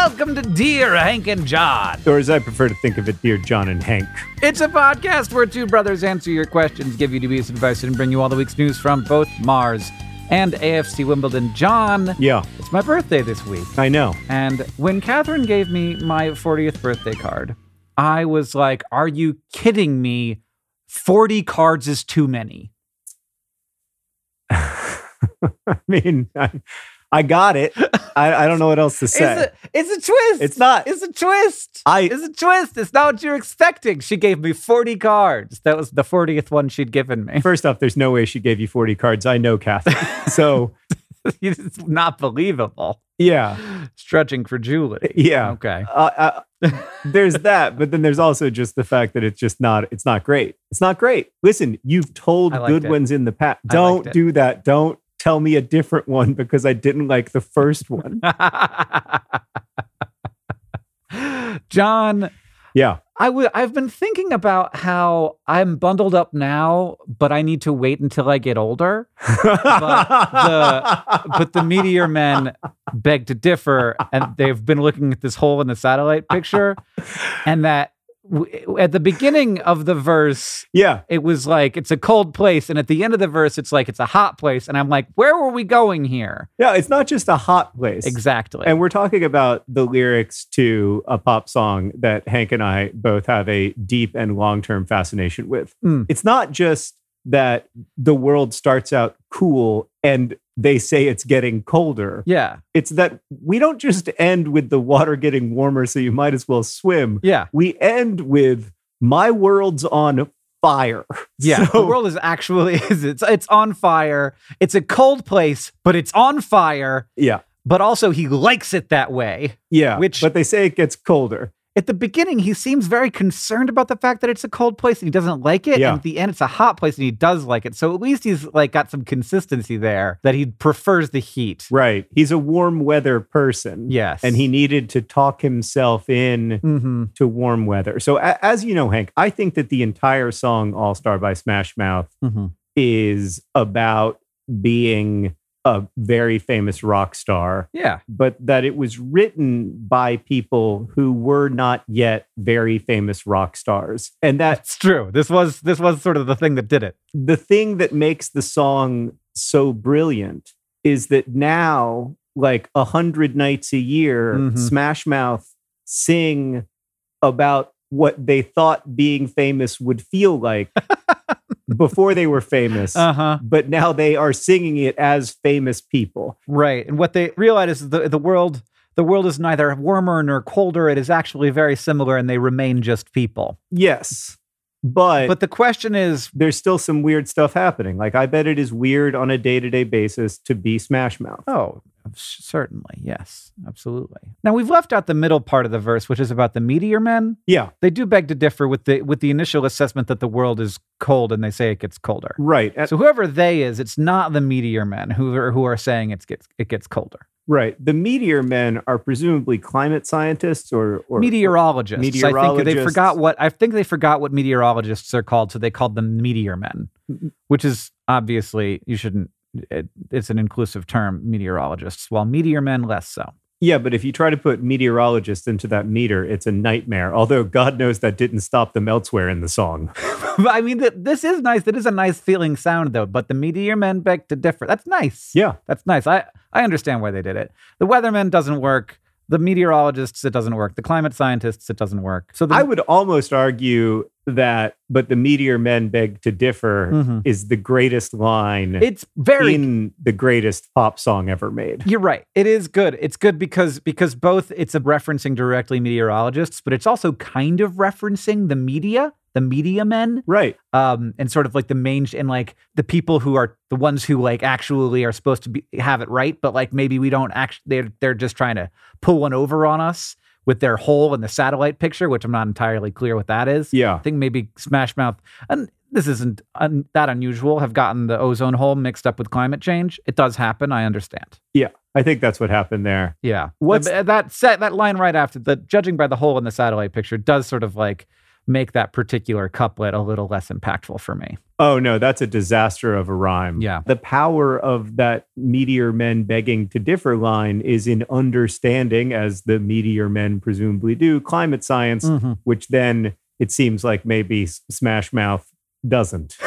Welcome to Dear Hank and John. Or as I prefer to think of it, Dear John and Hank. It's a podcast where two brothers answer your questions, give you dubious advice, and bring you all the week's news from both Mars and AFC Wimbledon. John, Yeah, it's my birthday this week. I know. And when Catherine gave me my 40th birthday card, I was like, are you kidding me? 40 cards is too many. I mean, I got it. I don't know what else to say. It's a twist. It's not. It's a twist. I- It's a twist. It's not what you're expecting. She gave me 40 cards. That was the 40th one she'd given me. First off, there's no way she gave you 40 cards. I know Catherine. So, It's not believable. yeah. Stretching credulity. Yeah. Okay. There's that, but then there's also just the fact that it's not great. It's not great. Listen, you've told I liked good it. ones in the past. I Don't liked it. do that. Don't tell me a different one because I didn't like the first one. John, Yeah. I've been thinking about how I'm bundled up now, but I need to wait until I get older. But the Meteor Men beg to differ, and they've been looking at this hole in the satellite picture, and that at the beginning of the verse, Yeah. it was like it's a cold place, and at the end of the verse, it's like it's a hot place, and I'm like, where were we going here? Yeah. It's not just a hot place. Exactly. And we're talking about the lyrics to a pop song that Hank and I both have a deep and long-term fascination with. It's not just that the world starts out cool and they say it's getting colder. Yeah. It's that we don't just end with the water getting warmer, so you might as well swim. Yeah. We end with my world's on fire. Yeah, So- the world is actually it's on fire. It's a cold place, but it's on fire. Yeah. But also he likes it that way. Yeah. Which- but they say it gets colder. At the beginning, he seems very concerned about the fact that it's a cold place and he doesn't like it. Yeah. And at the end, it's a hot place and he does like it. So at least he's like got some consistency there that he prefers the heat. Right. He's a warm weather person. Yes. And he needed to talk himself in Mm-hmm. to warm weather. So as you know, Hank, I think that the entire song All Star by Smash Mouth Mm-hmm. is about being a very famous rock star, Yeah. but that it was written by people who were not yet very famous rock stars. And that It's true. This was sort of the thing that did it. the thing that makes the song so brilliant is that now, like 100 nights a year, Mhm. Smash Mouth sing about what they thought being famous would feel like before they were famous. Uh-huh. But now they are singing it as famous people. Right. And what they realize is the world is neither warmer nor colder. It is actually very similar and they remain just people. Yes. But But the question is, there's still some weird stuff happening. Like, I bet it is weird on a day-to-day basis to be Smash Mouth. oh, certainly. Yes, absolutely. Now we've left out the middle part of the verse, which is about the Meteor Men. Yeah, They do beg to differ with the initial assessment that the world is cold and they say it gets colder. right. So whoever they is, it's not the Meteor Men who are saying it gets colder. Right. The Meteor Men are presumably climate scientists or Meteorologists. Meteorologists. I think they forgot what meteorologists are called, so they called them Meteor Men, which is obviously it's an inclusive term, meteorologists, while Meteor Men less so. Yeah, but if you try to put meteorologists into that meter, it's a nightmare. Although God knows that didn't stop them elsewhere in the song. But I mean, this is nice. It is a nice feeling sound, though. But the Meteor Men beg to differ. That's nice. Yeah. That's nice. I understand why they did it. The Weathermen doesn't work. The meteorologists, it doesn't work. The climate scientists, it doesn't work. So I would almost argue that, but the Meteor Men beg to differ Mhm. is the greatest line it's very in the greatest pop song ever made. You're right. It is good. It's good because both it's a referencing directly meteorologists, but it's also kind of referencing the media men, Right. and sort of like the main and like the people who are the ones who like actually are supposed to have it right, but like maybe we don't actually. They're just trying to pull one over on us with their hole in the satellite picture, which I'm not entirely clear what that is. Yeah. I think maybe Smash Mouth, and this isn't that unusual, have gotten the ozone hole mixed up with climate change. It does happen. I understand. Yeah. I think that's what happened there. Yeah. What's- that line right after the judging by the hole in the satellite picture does sort of like make that particular couplet a little less impactful for me. Oh, no, that's a disaster of a rhyme. Yeah. The power of that Meteor Men begging to differ line is in understanding, as the Meteor Men presumably do, climate science, which then it seems like maybe Smash Mouth doesn't.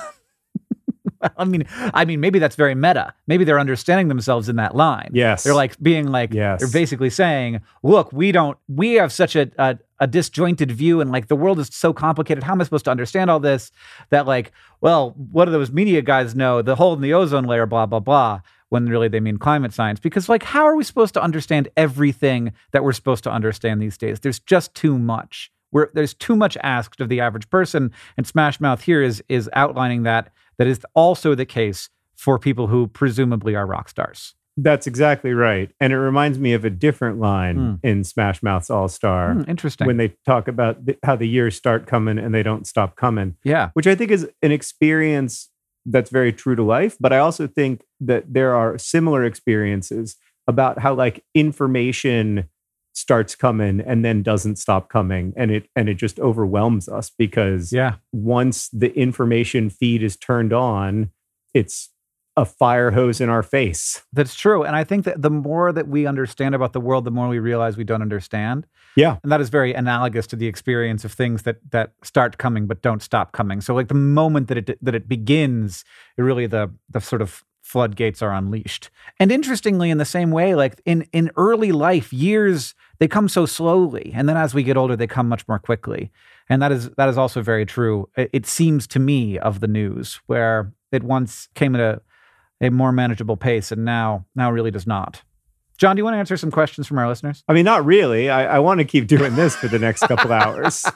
I mean, maybe that's very meta. Maybe they're understanding themselves in that line. Yes. They're like being like, Yes. They're basically saying, look, we have such a disjointed view, and like the world is so complicated. How am I supposed to understand all this? That like, well, what do those media guys know? The hole in the ozone layer, blah, blah, blah. When really they mean climate science. Because like, how are we supposed to understand everything that we're supposed to understand these days? There's just too much. There's too much asked of the average person. And Smash Mouth here is outlining that is also the case for people who presumably are rock stars. That's exactly right. And it reminds me of a different line in Smash Mouth's All-Star. Interesting. When they talk about how the years start coming and they don't stop coming. Yeah. Which I think is an experience that's very true to life. But I also think that there are similar experiences about how like information starts coming and then doesn't stop coming, and it just overwhelms us because once the information feed is turned on, it's a fire hose in our face. That's true. And I think that the more that we understand about the world, the more we realize we don't understand. Yeah. And that is very analogous to the experience of things that start coming but don't stop coming. So like the moment that it begins, it really the sort of floodgates are unleashed. And interestingly, in the same way, like in early life, years, they come so slowly. And then as we get older, they come much more quickly. And that is also very true. It seems to me of the news, where it once came at a more manageable pace and now really does not. John, do you want to answer some questions from our listeners? I mean, not really. I want to keep doing this for the next couple hours.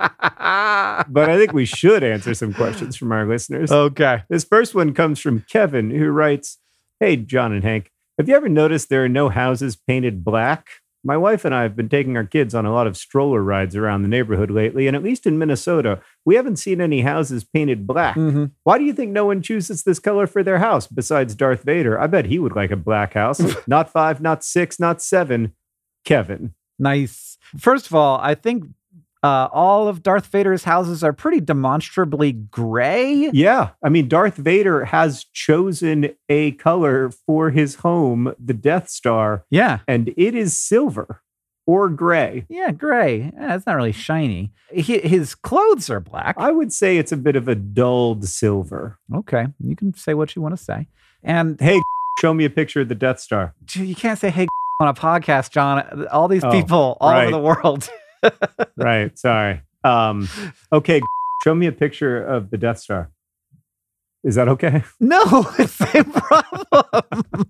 But I think we should answer some questions from our listeners. Okay. This first one comes from Kevin, who writes, "Hey, John and Hank, have you ever noticed there are no houses painted black? My wife and I have been taking our kids on a lot of stroller rides around the neighborhood lately, and at least in Minnesota, we haven't seen any houses painted black. Why do you think no one chooses this color for their house besides Darth Vader? I bet he would like a black house. Not 5, not 6, not 7. Kevin." Nice. First of all, I think all of Darth Vader's houses are pretty demonstrably gray. Yeah. I mean, Darth Vader has chosen a color for his home, the Death Star. Yeah. And it is silver or gray. Yeah, gray. It's not really shiny. His clothes are black. I would say it's a bit of a dulled silver. Okay. You can say what you want to say. And hey, show me a picture of the Death Star. You can't say hey on a podcast, John. All these people all over the world. Right. Sorry. Okay. Show me a picture of the Death Star. Is that okay? No, it's the same problem.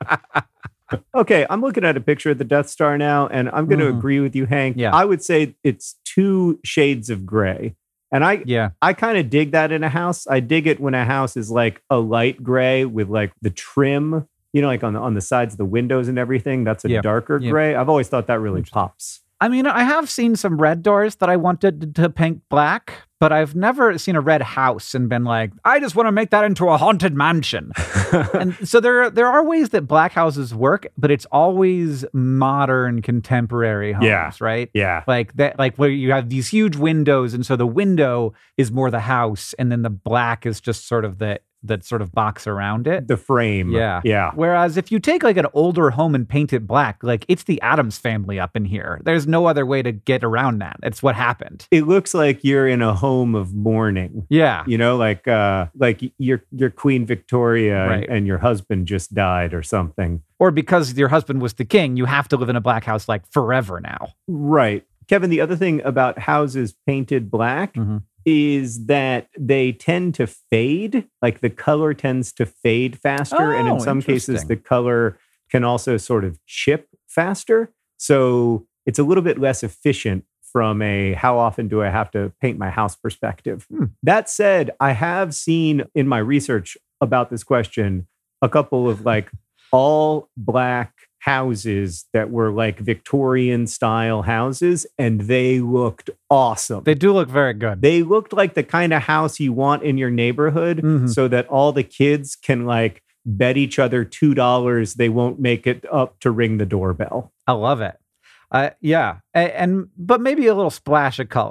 Okay. I'm looking at a picture of the Death Star now, and I'm going to agree with you, Hank. Yeah. I would say it's 2 shades of gray. And I kind of dig that in a house. I dig it when a house is like a light gray with like the trim, you know, like on the sides of the windows and everything. That's a darker gray. I've always thought that really pops. I mean, I have seen some red doors that I wanted to paint black, but I've never seen a red house and been like, I just want to make that into a haunted mansion. And so there are ways that black houses work, but it's always modern, contemporary homes, right? Yeah. Like that, like where you have these huge windows, and so the window is more the house, and then the black is just sort of that sort of box around it. The frame. Yeah. Yeah. Whereas if you take like an older home and paint it black, like it's the Addams Family up in here. There's no other way to get around that. It's what happened. It looks like you're in a home of mourning. Yeah. You know, like you're Queen Victoria and your husband just died or something. Or because your husband was the king, you have to live in a black house like forever now. Right. Kevin, the other thing about houses painted black is that they tend to fade. Like the color tends to fade faster. And in some cases, the color can also sort of chip faster. So it's a little bit less efficient from a how often do I have to paint my house perspective. That said, I have seen in my research about this question a couple of like all black houses that were like Victorian style houses, and they looked awesome. They do look very good. They looked like the kind of house you want in your neighborhood so that all the kids can like bet each other $2 they won't make it up to ring the doorbell. I love it. Yeah. But maybe a little splash of color.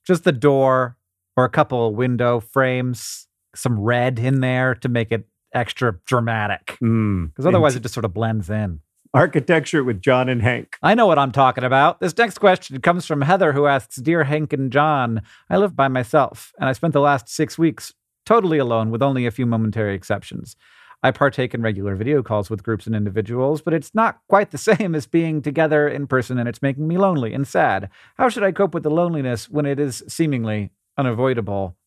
just the door or a couple of window frames, some red in there to make it extra dramatic. Because otherwise it just sort of blends in. Architecture with John and Hank. I know what I'm talking about. This next question comes from Heather, who asks, Dear Hank and John, I live by myself, and I spent the last 6 weeks totally alone with only a few momentary exceptions. I partake in regular video calls with groups and individuals, but it's not quite the same as being together in person, and it's making me lonely and sad. How should I cope with the loneliness when it is seemingly unavoidable?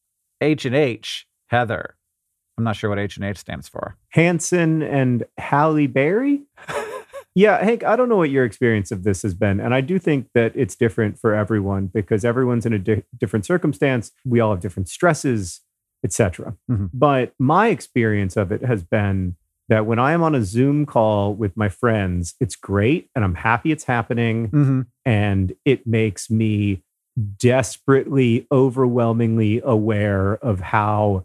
H&H, Heather. I'm not sure what H&H stands for. Hanson and Halle Berry? Yeah, Hank, I don't know what your experience of this has been. And I do think that it's different for everyone because everyone's in a different circumstance. We all have different stresses, etc. But my experience of it has been that when I am on a Zoom call with my friends, it's great and I'm happy it's happening. And it makes me desperately, overwhelmingly aware of how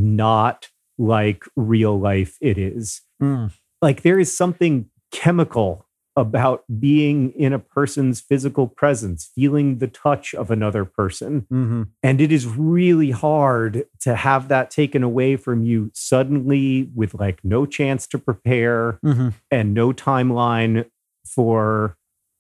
not like real life it is. Like there is something chemical about being in a person's physical presence, feeling the touch of another person. And it is really hard to have that taken away from you suddenly with like no chance to prepare and no timeline for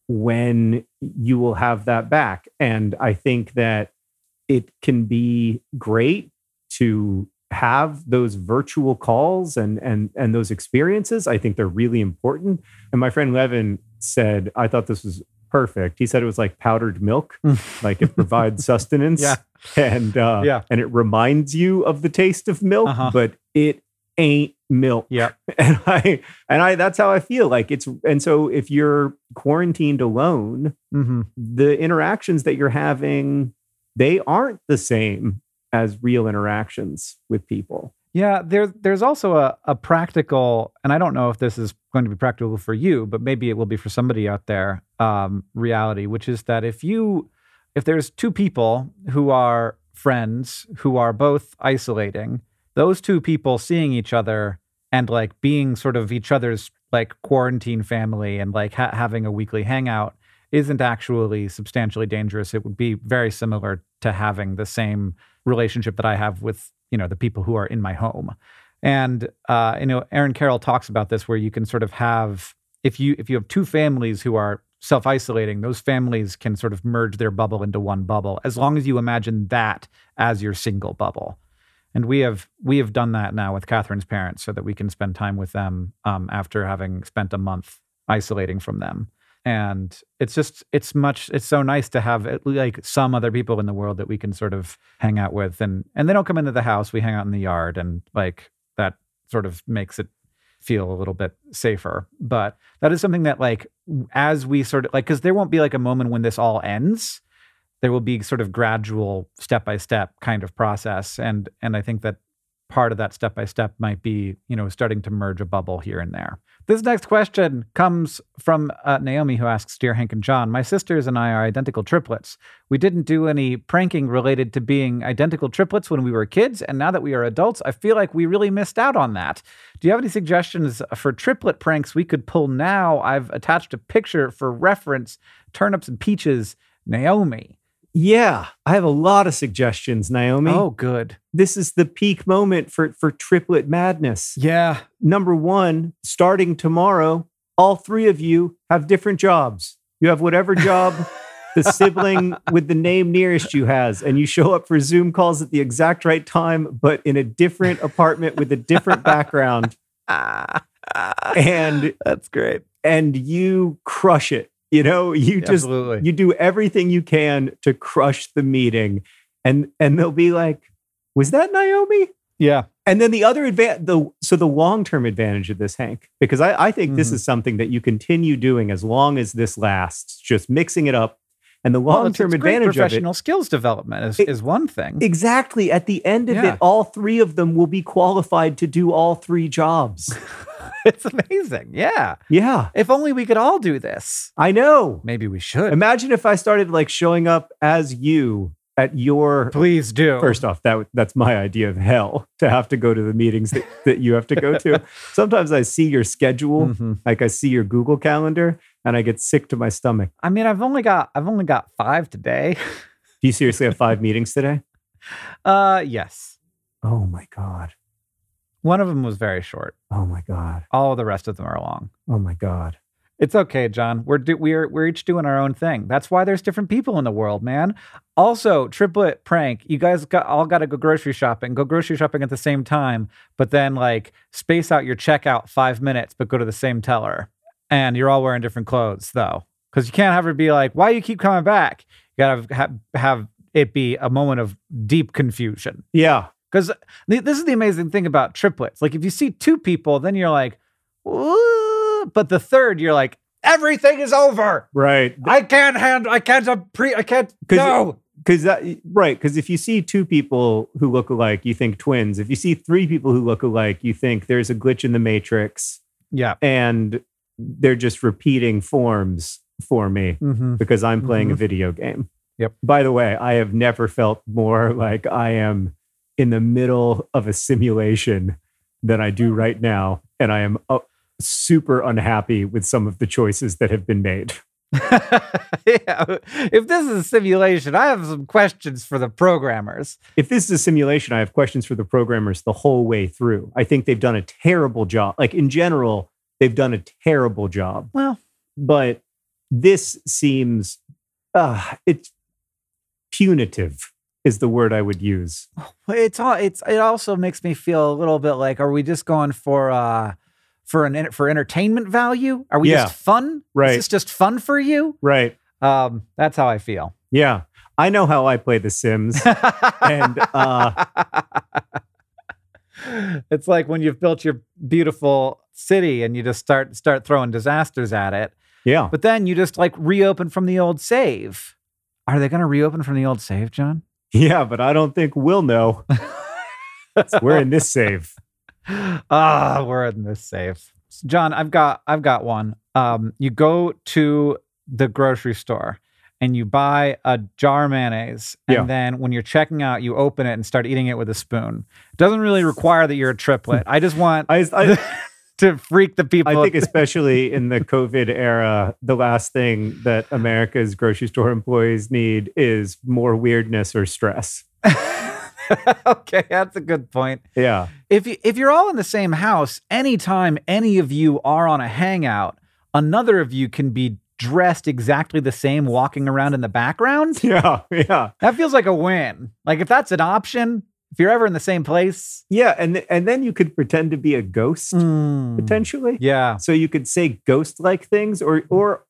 when you will have that back. And I think that it can be great to have those virtual calls and those experiences. I think they're really important. And my friend Levin said, I thought this was perfect. He said it was like powdered milk, like it provides sustenance and it reminds you of the taste of milk, but it ain't milk. And I that's how I feel like it's. And so if you're quarantined alone, the interactions that you're having, they aren't the same as real interactions with people. Yeah, there's also a practical, and I don't know if this is going to be practical for you, but maybe it will be for somebody out there, reality, which is that if there's two people who are friends, who are both isolating, those two people seeing each other and like being sort of each other's like quarantine family and like having a weekly hangout isn't actually substantially dangerous. It would be very similar to having the same relationship that I have with, the people who are in my home. And, Aaron Carroll talks about this where you can sort of have, if you have two families who are self-isolating, those families can sort of merge their bubble into one bubble, as long as you imagine that as your single bubble. And we have done that now with Catherine's parents so that we can spend time with them after having spent a month isolating from them. And it's so nice to have like some other people in the world that we can sort of hang out with, and they don't come into the house. We hang out in the yard, and like that sort of makes it feel a little bit safer. But that is something that like, as we sort of like, because there won't be like a moment when this all ends. There will be sort of gradual step-by-step kind of process. And I think that part of that step-by-step might be, starting to merge a bubble here and there. This next question comes from Naomi, who asks, Dear Hank and John, my sisters and I are identical triplets. We didn't do any pranking related to being identical triplets when we were kids, and now that we are adults, I feel like we really missed out on that. Do you have any suggestions for triplet pranks we could pull now? I've attached a picture for reference. Turnips and peaches, Naomi. Yeah, I have a lot of suggestions, Naomi. Oh, good. This is the peak moment for triplet madness. Yeah. Number one, starting tomorrow, all three of you have different jobs. You have whatever job the sibling with the name nearest you has, and you show up for Zoom calls at the exact right time, but in a different apartment with a different background. And that's great. And you crush it. You do everything you can to crush the meeting, and they'll be like, "Was that Naomi?" Yeah. And then the other the long-term advantage of this, Hank, because I think this is something that you continue doing as long as this lasts, just mixing it up. And the long-term advantage of it, professional skills development is one thing. Exactly. At the end of it, all three of them will be qualified to do all three jobs. It's amazing. Yeah. Yeah. If only we could all do this. I know. Maybe we should. Imagine if I started like showing up as you at your... Please do. First off, that's my idea of hell, to have to go to the meetings that you have to go to. Sometimes I see your schedule, like I see your Google Calendar, and I get sick to my stomach. I mean, I've only got 5 today. Do you seriously have 5 meetings today? Yes. Oh my God. One of them was very short. Oh my God. All of the rest of them are long. Oh my God. It's okay, John. We're each doing our own thing. That's why there's different people in the world, man. Also, triplet prank. You guys all got to go grocery shopping. Go grocery shopping at the same time, but then like space out your checkout 5 minutes, but go to the same teller. And you're all wearing different clothes though, because you can't have her be like, "Why do you keep coming back?" You gotta have it be a moment of deep confusion. Yeah. Because this is the amazing thing about triplets. Like if you see 2 people, then you're like, "Ooh," but the third, you're like, everything is over. Right. I can't. No. Because if you see 2 people who look alike, you think twins. If you see 3 people who look alike, you think there's a glitch in the matrix. Yeah. And they're just repeating forms for me because I'm playing a video game. Yep. By the way, I have never felt more like I am in the middle of a simulation than I do right now. And I am super unhappy with some of the choices that have been made. Yeah. If this is a simulation, I have some questions for the programmers. If this is a simulation, I have questions for the programmers the whole way through. I think they've done a terrible job. Like in general, they've done a terrible job. Well, but this seems, it's punitive is the word I would use. it also makes me feel a little bit like, are we just going for entertainment value? Are we just fun? Right. Is this just fun for you? Right. That's how I feel. Yeah. I know how I play The Sims. And it's like when you've built your beautiful city and you just start throwing disasters at it. Yeah. But then you just like reopen from the old save. Are they going to reopen from the old save, John? Yeah, but I don't think we'll know. We're in this save. We're in this save. John, I've got one. You go to the grocery store and you buy a jar of mayonnaise. And then when you're checking out, you open it and start eating it with a spoon. It doesn't really require that you're a triplet. I just want to freak the people. I think especially in the COVID era, the last thing that America's grocery store employees need is more weirdness or stress. Okay, that's a good point. Yeah. If you're all in the same house, anytime any of you are on a hangout, another of you can be dressed exactly the same walking around in the background. Yeah, yeah. That feels like a win. Like if that's an option, if you're ever in the same place. Yeah, and then you could pretend to be a ghost potentially. Yeah. So you could say ghost-like things or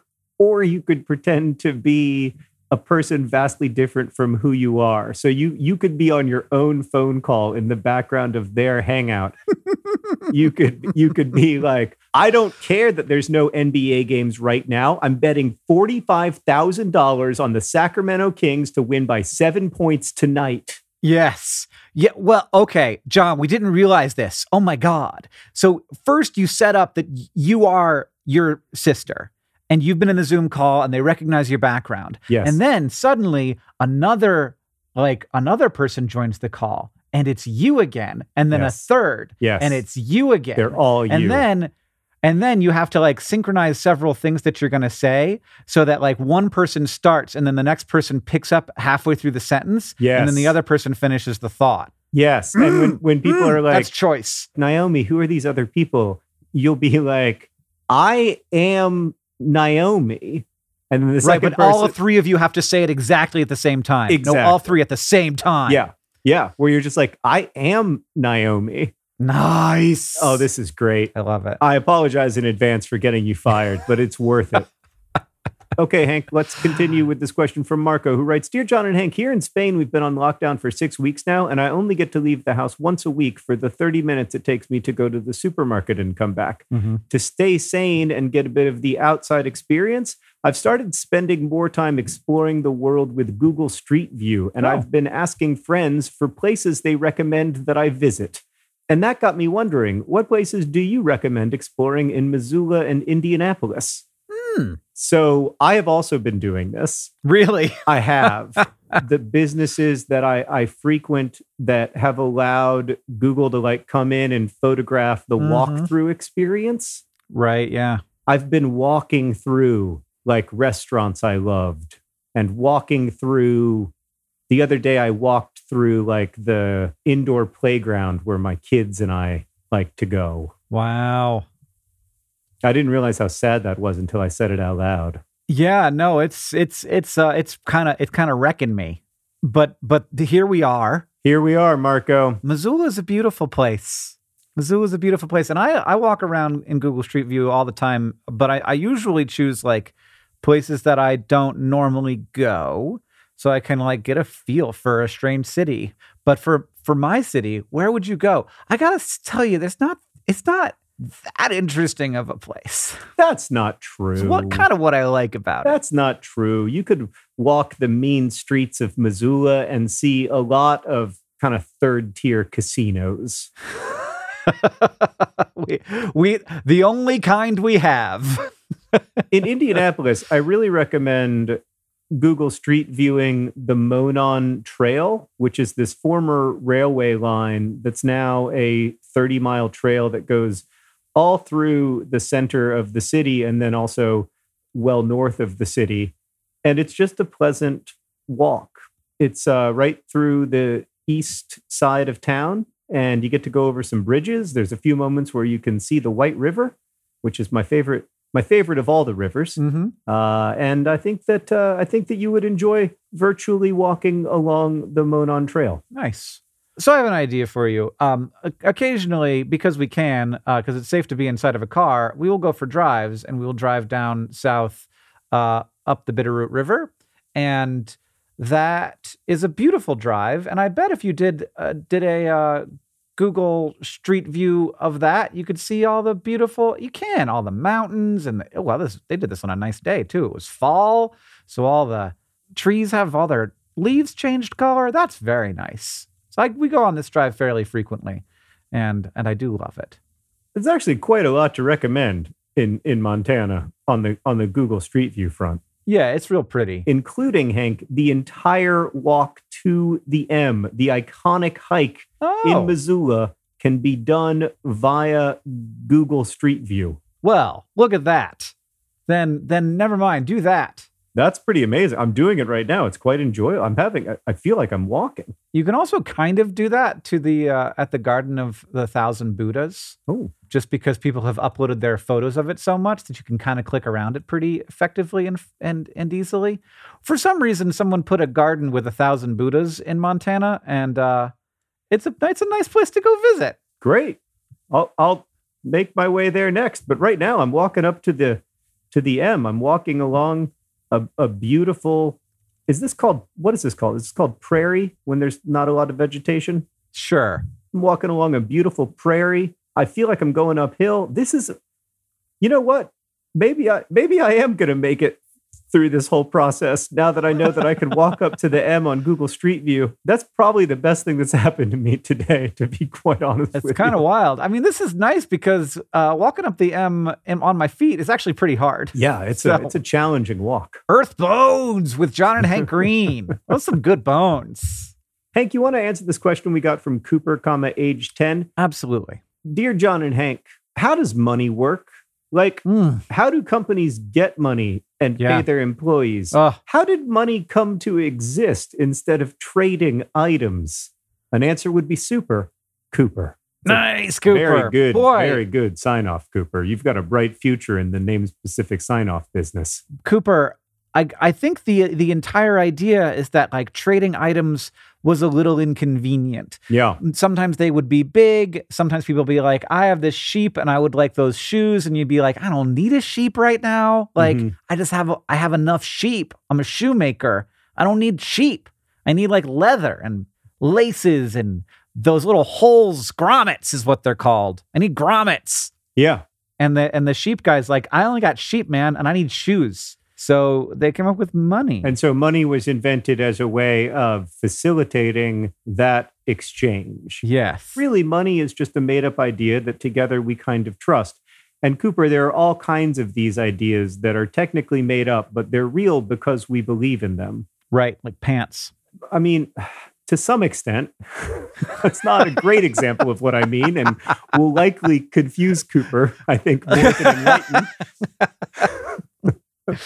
you could pretend to be a person vastly different from who you are. So you could be on your own phone call in the background of their hangout. You could be like, I don't care that there's no NBA games right now. I'm betting $45,000 on the Sacramento Kings to win by 7 points tonight. Yes. Yeah. Well, okay, John, we didn't realize this. Oh my God. So first you set up that you are your sister and you've been in the Zoom call and they recognize your background. Yes. And then suddenly another person joins the call and it's you again. And then a third. Yes. And it's you again. They're all you. And then you have to like synchronize several things that you're going to say so that like one person starts and then the next person picks up halfway through the sentence. Yes. And then the other person finishes the thought. Yes. And when people are like, that's choice. Naomi, who are these other people? You'll be like, I am Naomi. And then the second but all 3 of you have to say it exactly at the same time. Exactly. No, all 3 at the same time. Yeah. Yeah. Where you're just like, I am Naomi. Nice. Oh, this is great. I love it. I apologize in advance for getting you fired, but it's worth it. Okay, Hank, let's continue with this question from Marco, who writes, Dear John and Hank, here in Spain, we've been on lockdown for 6 weeks now, and I only get to leave the house once a week for the 30 minutes it takes me to go to the supermarket and come back. To stay sane and get a bit of the outside experience, I've started spending more time exploring the world with Google Street View, and I've been asking friends for places they recommend that I visit. And that got me wondering, what places do you recommend exploring in Missoula and Indianapolis? So I have also been doing this. Really? I have. The businesses that I frequent that have allowed Google to like come in and photograph the walkthrough experience. Right, yeah. I've been walking through like restaurants I loved and walking through. The other day, I walked through like the indoor playground where my kids and I like to go. Wow. I didn't realize how sad that was until I said it out loud. Yeah, no, it's kind of wrecking me. But here we are. Here we are, Marco. Missoula is a beautiful place. Missoula is a beautiful place. And I walk around in Google Street View all the time, but I usually choose like places that I don't normally go. So I can like get a feel for a strange city. But for my city, where would you go? I gotta tell you, it's not that interesting of a place. That's not true. It's what I like about it. That's not true. You could walk the mean streets of Missoula and see a lot of kind of third-tier casinos. we the only kind we have. In Indianapolis, I really recommend Google Street viewing the Monon Trail, which is this former railway line that's now a 30-mile trail that goes all through the center of the city and then also well north of the city. And it's just a pleasant walk. It's right through the east side of town, and you get to go over some bridges. There's a few moments where you can see the White River, which is my favorite of all the rivers. Mm-hmm. And I think that you would enjoy virtually walking along the Monon Trail. Nice. So I have an idea for you. Occasionally, because we can, because it's safe to be inside of a car, we will go for drives, and we will drive down south up the Bitterroot River. And that is a beautiful drive. And I bet if you did a Google Street View of that, you could see all the all the mountains and they did this on a nice day too. It was fall, so all the trees have all their leaves changed color. That's very nice. So we go on this drive fairly frequently, and I do love it. It's actually quite a lot to recommend in Montana on the Google Street View front. Yeah, it's real pretty. Including, Hank, the entire walk to the M, the iconic hike in Missoula, can be done via Google Street View. Well, look at that. Then never mind. Do that. That's pretty amazing. I'm doing it right now. It's quite enjoyable. I feel like I'm walking. You can also kind of do that to the at the Garden of the Thousand Buddhas. Oh. Just because people have uploaded their photos of it so much that you can kind of click around it pretty effectively and easily. For some reason, someone put a garden with 1,000 Buddhas in Montana, and it's a nice place to go visit. Great. I'll make my way there next. But right now, I'm walking up to the M. I'm walking along a beautiful. What is this called? It's called prairie when there's not a lot of vegetation. Sure. I'm walking along a beautiful prairie. I feel like I'm going uphill. This is, you know what? Maybe I am going to make it through this whole process now that I know that I can walk up to the M on Google Street View. That's probably the best thing that's happened to me today, to be quite honest with you. It's kind of wild. I mean, this is nice because walking up the M on my feet is actually pretty hard. Yeah, it's a challenging walk. Earth Bones with John and Hank Green. Those are some good bones. Hank, you want to answer this question we got from Cooper, age 10? Absolutely. Dear John and Hank, how does money work? Like, how do companies get money and pay their employees? How did money come to exist instead of trading items? An answer would be super, Cooper. Nice, Cooper. Very good. Boy. Very good sign-off, Cooper. You've got a bright future in the name-specific sign-off business. Cooper, I think the entire idea is that like trading items was a little inconvenient. Yeah. Sometimes they would be big. Sometimes people would be like, I have this sheep and I would like those shoes. And you'd be like, I don't need a sheep right now. Like, I have enough sheep. I'm a shoemaker. I don't need sheep. I need like leather and laces and those little holes. Grommets is what they're called. I need grommets. Yeah. And the sheep guy's like, I only got sheep, man, and I need shoes. So they came up with money. And so money was invented as a way of facilitating that exchange. Yes. Really, money is just a made-up idea that together we kind of trust. And Cooper, there are all kinds of these ideas that are technically made up, but they're real because we believe in them. Right, like pants. I mean, to some extent, that's not a great example of what I mean, and will likely confuse Cooper, I think, more than enlighten.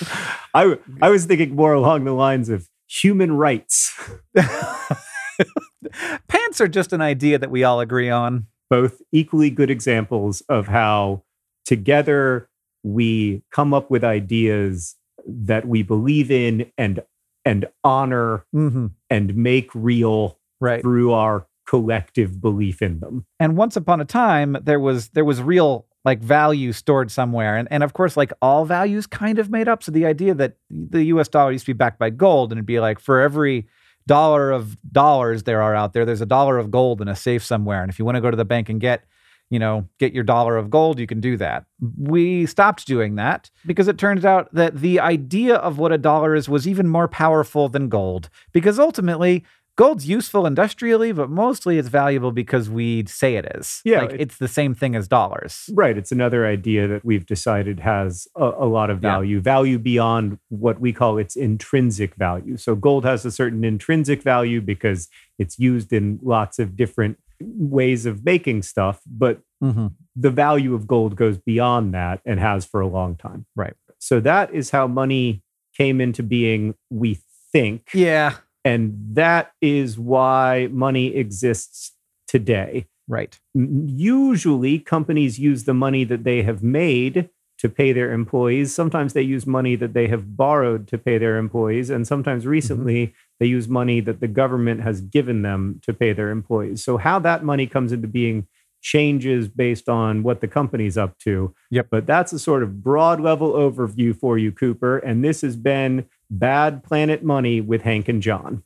I was thinking more along the lines of human rights. Pants are just an idea that we all agree on. Both equally good examples of how together we come up with ideas that we believe in and honor and make real through our collective belief in them. And once upon a time, there was real like value stored somewhere. And of course, like all values kind of made up. So the idea that the US dollar used to be backed by gold and it'd be like for every dollar of dollars there are out there, there's a dollar of gold in a safe somewhere. And if you want to go to the bank and get your dollar of gold, you can do that. We stopped doing that because it turns out that the idea of what a dollar is was even more powerful than gold. Because ultimately, gold's useful industrially, but mostly it's valuable because we say it is. Yeah, like it's the same thing as dollars. Right. It's another idea that we've decided has a lot of value, value beyond what we call its intrinsic value. So gold has a certain intrinsic value because it's used in lots of different ways of making stuff, but the value of gold goes beyond that and has for a long time. Right. So that is how money came into being, we think. Yeah. And that is why money exists today. Right. Usually, companies use the money that they have made to pay their employees. Sometimes they use money that they have borrowed to pay their employees. And sometimes recently, they use money that the government has given them to pay their employees. So how that money comes into being changes based on what the company's up to. Yep. But that's a sort of broad level overview for you, Cooper. And this has been Bad Planet Money with Hank and John.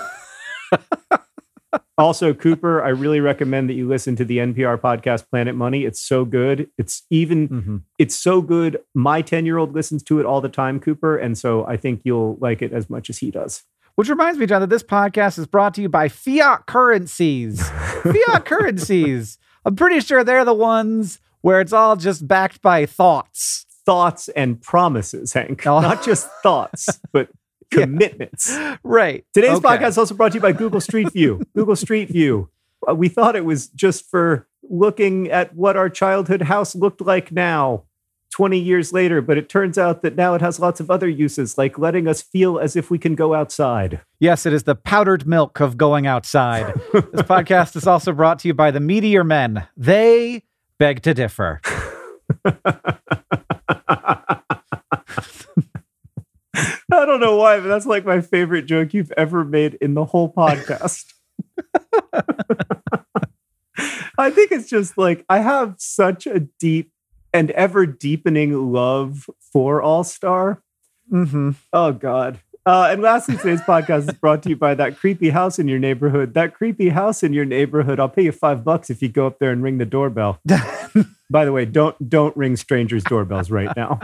Also, Cooper, I really recommend that you listen to the NPR podcast Planet Money. It's so good. It's so good. My 10-year-old listens to it all the time, Cooper. And so I think you'll like it as much as he does. Which reminds me, John, that this podcast is brought to you by fiat currencies. Fiat currencies. I'm pretty sure they're the ones where it's all just backed by thoughts. Thoughts and promises, Hank. Not just thoughts, but commitments. Right. Today's podcast is also brought to you by Google Street View. Google Street View. We thought it was just for looking at what our childhood house looked like now, 20 years later, but it turns out that now it has lots of other uses, like letting us feel as if we can go outside. Yes, it is the powdered milk of going outside. This podcast is also brought to you by the Meteor Men. They beg to differ. I don't know why, but that's like my favorite joke you've ever made in the whole podcast. I think it's just like, I have such a deep and ever deepening love for All Star. Oh, God. And lastly, today's podcast is brought to you by that creepy house in your neighborhood. That creepy house in your neighborhood. I'll pay you $5 if you go up there and ring the doorbell. By the way, don't ring strangers' doorbells right now.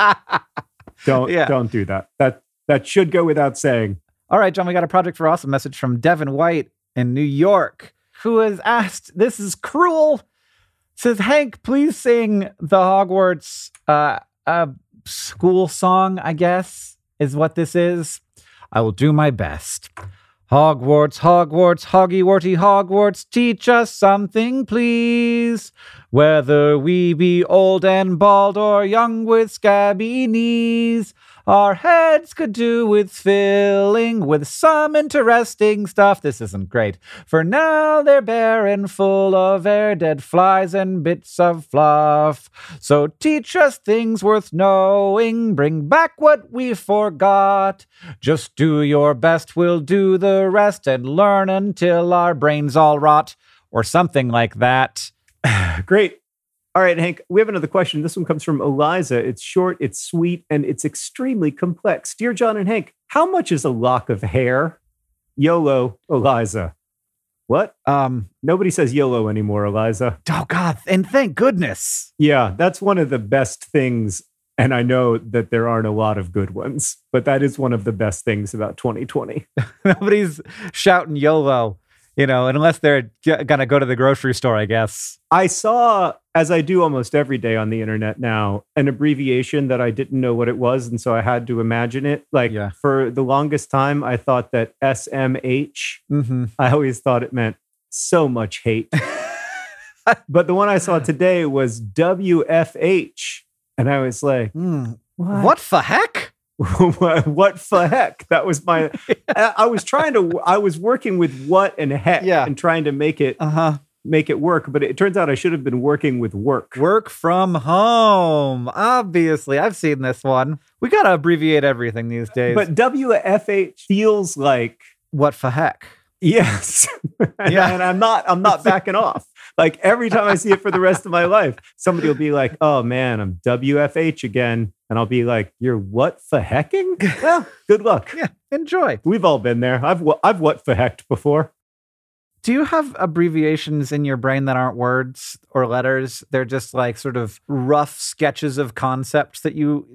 Don't do that. That should go without saying. All right, John, we got a Project for Awesome message from Devin White in New York, who has asked, this is cruel, says, Hank, please sing the Hogwarts school song, I guess, is what this is. I will do my best. Hogwarts, Hogwarts, Hoggy-Worty, Hogwarts, teach us something, please. Whether we be old and bald or young with scabby knees, our heads could do with filling with some interesting stuff. This isn't great. For now they're bare and full of air, dead flies and bits of fluff. So teach us things worth knowing, bring back what we forgot. Just do your best, we'll do the rest, and learn until our brains all rot. Or something like that. Great. All right, Hank, we have another question. This one comes from Eliza. It's short, it's sweet, and it's extremely complex. Dear John and Hank, how much is a lock of hair? YOLO, Eliza. What? Nobody says YOLO anymore, Eliza. Oh, God. And thank goodness. Yeah, that's one of the best things. And I know that there aren't a lot of good ones, but that is one of the best things about 2020. Nobody's shouting YOLO, unless they're going to go to the grocery store, I guess. I saw, as I do almost every day on the internet now, an abbreviation that I didn't know what it was. And so I had to imagine it. For the longest time, I thought that SMH, I always thought it meant so much hate. But the one I saw today was WFH. And I was like, what the heck? what the heck? That was my, I was working with what and heck and trying to make it work. But it turns out I should have been working with work. Work from home. Obviously. I've seen this one. We got to abbreviate everything these days. But WFH feels like. What the heck? Yes. And I'm not backing off. Like every time I see it for the rest of my life, somebody will be like, oh man, I'm WFH again. And I'll be like, you're what the hecking? Well, good luck. Yeah, enjoy. We've all been there. I've what the hecked before. Do you have abbreviations in your brain that aren't words or letters? They're just like sort of rough sketches of concepts that you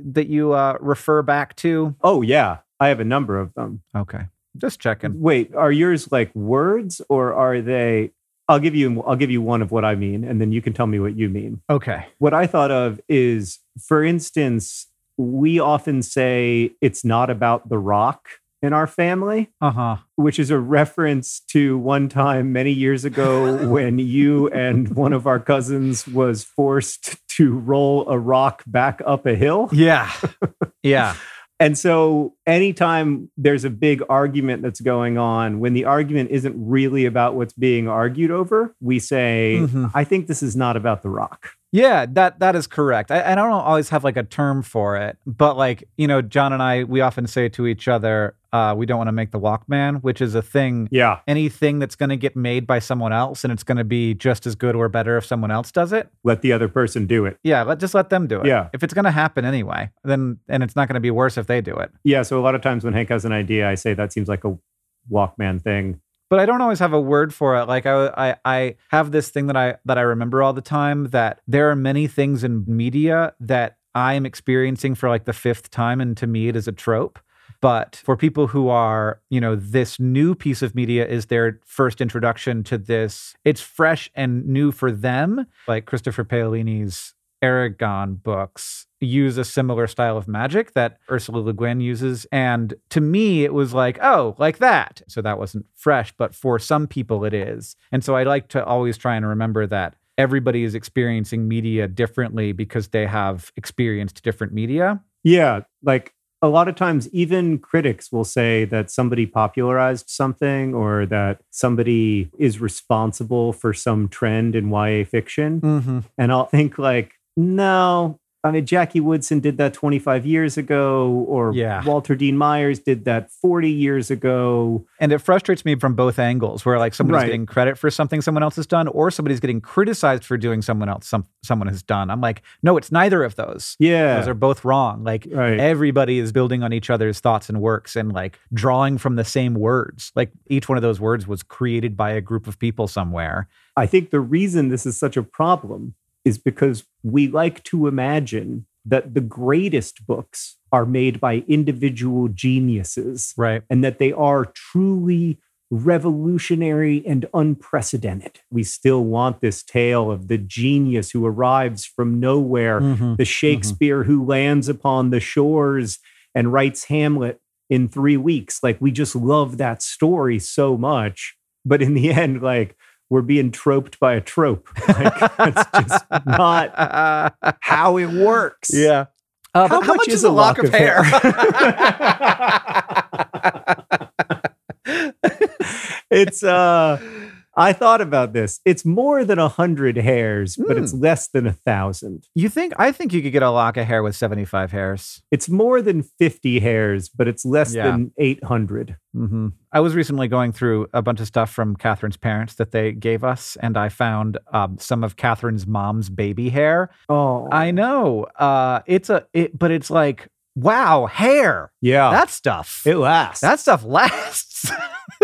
refer back to? Oh yeah, I have a number of them. Okay. Just checking. Wait, are yours like words or are they? I'll give you one of what I mean, and then you can tell me what you mean. Okay. What I thought of is, for instance, we often say it's not about The Rock in our family, which is a reference to one time many years ago when you and one of our cousins was forced to roll a rock back up a hill. Yeah. Yeah. And so anytime there's a big argument that's going on, when the argument isn't really about what's being argued over, we say, I think this is not about The Rock. Yeah, that is correct. I don't always have like a term for it, but like, John and I, we often say to each other, we don't want to make the Walkman, which is a thing. Yeah. Anything that's going to get made by someone else and it's going to be just as good or better if someone else does it. Let the other person do it. Yeah, just let them do it. Yeah. If it's going to happen anyway, and it's not going to be worse if they do it. Yeah, so a lot of times when Hank has an idea, I say that seems like a Walkman thing. But I don't always have a word for it. Like I have this thing that I remember all the time, that there are many things in media that I am experiencing for like the fifth time, and to me it is a trope. But for people who are, this new piece of media is their first introduction to this, it's fresh and new for them. Like Christopher Paolini's Aragon books use a similar style of magic that Ursula Le Guin uses. And to me, it was like, oh, like that. So that wasn't fresh, but for some people it is. And so I like to always try and remember that everybody is experiencing media differently because they have experienced different media. Yeah, like a lot of times even critics will say that somebody popularized something or that somebody is responsible for some trend in YA fiction. And I'll think like, no, I mean, Jackie Woodson did that 25 years ago, or Walter Dean Myers did that 40 years ago. And it frustrates me from both angles, where like somebody's getting credit for something someone else has done, or somebody's getting criticized for doing someone has done. I'm like, no, it's neither of those. Yeah. Those are both wrong. Like everybody is building on each other's thoughts and works and like drawing from the same words. Like each one of those words was created by a group of people somewhere. I think the reason this is such a problem is because we like to imagine that the greatest books are made by individual geniuses. Right. And that they are truly revolutionary and unprecedented. We still want this tale of the genius who arrives from nowhere, the Shakespeare who lands upon the shores and writes Hamlet in 3 weeks. Like, we just love that story so much. But in the end, like, we're being troped by a trope. Like, it's just not how it works. Yeah. How much is a lock of hair? It's I thought about this. It's more than 100 hairs, but it's less than 1,000. You think? I think you could get a lock of hair with 75 hairs. It's more than 50 hairs, but it's less than 800. I was recently going through a bunch of stuff from Catherine's parents that they gave us, and I found some of Catherine's mom's baby hair. Oh, I know. But it's like, wow, hair. Yeah, that stuff. It lasts. That stuff lasts.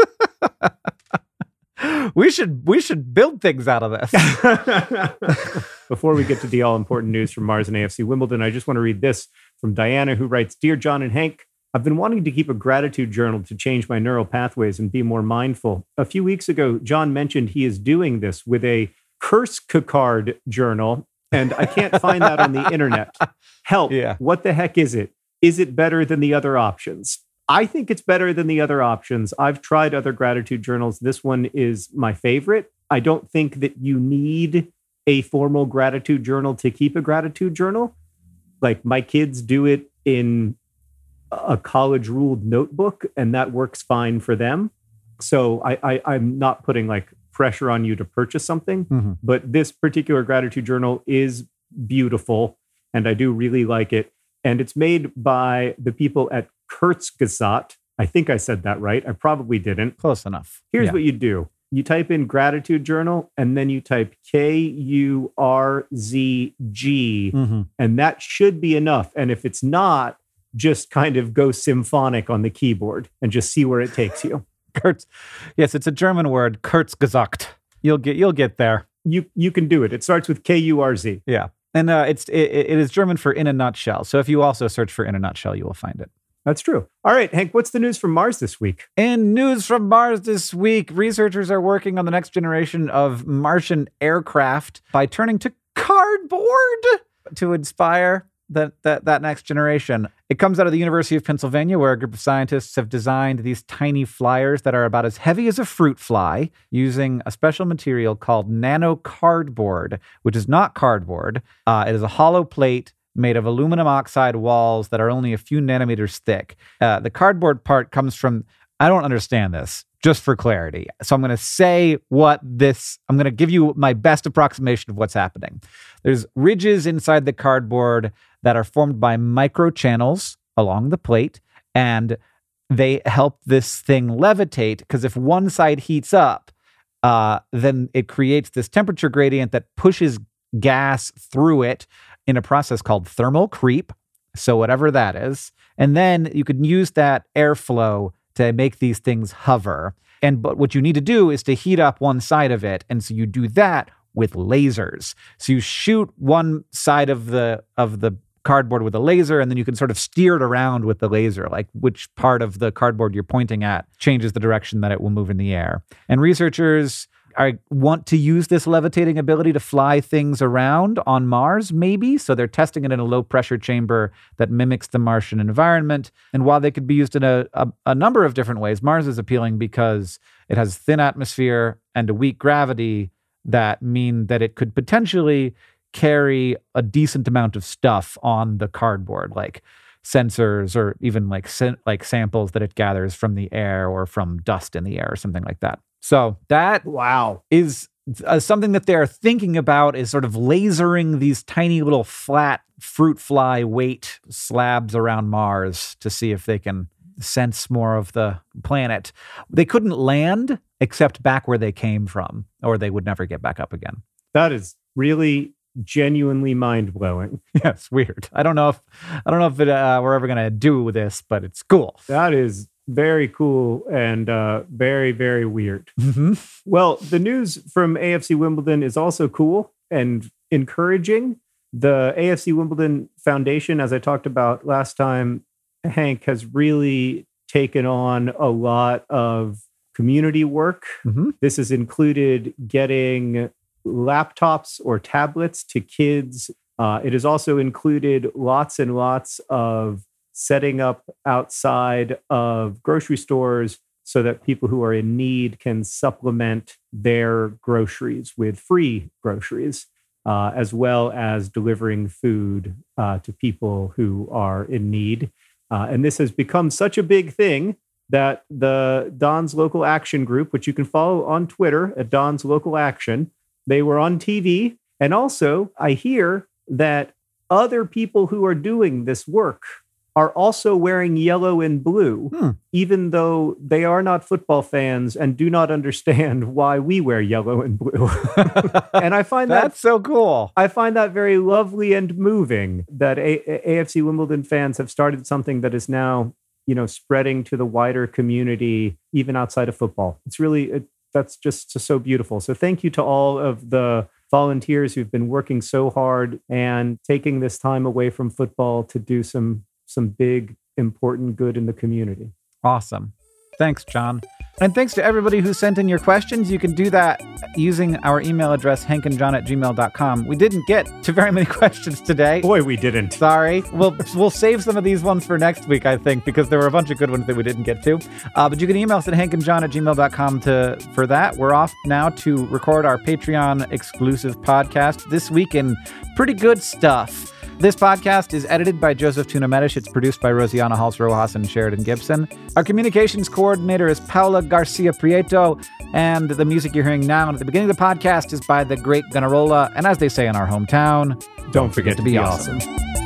We should build things out of this. Before we get to the all-important news from Mars and AFC Wimbledon, I just want to read this from Diana, who writes, Dear John and Hank, I've been wanting to keep a gratitude journal to change my neural pathways and be more mindful. A few weeks ago, John mentioned he is doing this with a curse card journal, and I can't find that on the internet. Help. Yeah. What the heck is it? Is it better than the other options? I think it's better than the other options. I've tried other gratitude journals. This one is my favorite. I don't think that you need a formal gratitude journal to keep a gratitude journal. Like, my kids do it in a college ruled notebook, and that works fine for them. So I'm not putting like pressure on you to purchase something, but this particular gratitude journal is beautiful, and I do really like it. And it's made by the people at Kurzgesagt. I think I said that right. I probably didn't. Close enough. Here's what you do. You type in gratitude journal, and then you type KURZG, and that should be enough. And if it's not, just kind of go symphonic on the keyboard and just see where it takes you. Yes, it's a German word, Kurzgesagt. You'll get there. You can do it. It starts with KURZ. Yeah. And it is German for in a nutshell. So if you also search for in a nutshell, you will find it. That's true. All right, Hank, what's the news from Mars this week? In news from Mars this week, researchers are working on the next generation of Martian aircraft by turning to cardboard to inspire that next generation. It comes out of the University of Pennsylvania, where a group of scientists have designed these tiny flyers that are about as heavy as a fruit fly using a special material called nano cardboard, which is not cardboard. It is a hollow plate made of aluminum oxide walls that are only a few nanometers thick. The cardboard part comes from, I don't understand this, just for clarity. So I'm going to say I'm going to give you my best approximation of what's happening. There's ridges inside the cardboard that are formed by microchannels along the plate, and they help this thing levitate, because if one side heats up, then it creates this temperature gradient that pushes gas through it in a process called thermal creep. So whatever that is. And then you could use that airflow to make these things hover. But what you need to do is to heat up one side of it. And so you do that with lasers. So you shoot one side of the cardboard with a laser, and then you can sort of steer it around with the laser, like which part of the cardboard you're pointing at changes the direction that it will move in the air. And researchers want to use this levitating ability to fly things around on Mars, maybe. So they're testing it in a low-pressure chamber that mimics the Martian environment. And while they could be used in a number of different ways, Mars is appealing because it has thin atmosphere and a weak gravity that mean that it could potentially carry a decent amount of stuff on the cardboard, like sensors or even like samples that it gathers from the air or from dust in the air or something like that. So that is something that they're thinking about, is sort of lasering these tiny little flat fruit fly weight slabs around Mars to see if they can sense more of the planet. They couldn't land except back where they came from, or they would never get back up again. That is really genuinely mind-blowing. Yeah, it's weird. I don't know if we're ever going to do this, but it's cool. That is very cool and very, very weird. Mm-hmm. Well, the news from AFC Wimbledon is also cool and encouraging. The AFC Wimbledon Foundation, as I talked about last time, Hank, has really taken on a lot of community work. Mm-hmm. This has included getting laptops or tablets to kids. It has also included lots and lots of setting up outside of grocery stores so that people who are in need can supplement their groceries with free groceries, as well as delivering food to people who are in need. And this has become such a big thing that the Don's Local Action Group, which you can follow on Twitter at Don's Local Action, they were on TV. And also, I hear that other people who are doing this work are also wearing yellow and blue, even though they are not football fans and do not understand why we wear yellow and blue. And I find that's so cool. I find that very lovely and moving that AFC Wimbledon fans have started something that is now, spreading to the wider community, even outside of football. It's really, that's just so beautiful. So thank you to all of the volunteers who've been working so hard and taking this time away from football to do some big, important good in the community. Awesome. Thanks, John. And thanks to everybody who sent in your questions. You can do that using our email address, hankandjohn@gmail.com. We didn't get to very many questions today. Boy, we didn't. Sorry. We'll save some of these ones for next week, I think, because there were a bunch of good ones that we didn't get to. But you can email us at hankandjohn@gmail.com for that. We're off now to record our Patreon exclusive podcast this week, and pretty good stuff. This podcast is edited by Joseph Tuna Medish. It's produced by Rosianna Halls Rojas and Sheridan Gibson. Our communications coordinator is Paula Garcia Prieto. And the music you're hearing now and at the beginning of the podcast is by the great Gunnarolla. And as they say in our hometown, don't forget to be awesome.